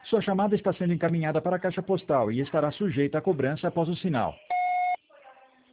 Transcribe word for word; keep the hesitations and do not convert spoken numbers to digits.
Sua chamada está sendo encaminhada para a caixa postal e estará sujeita a cobrança após o sinal.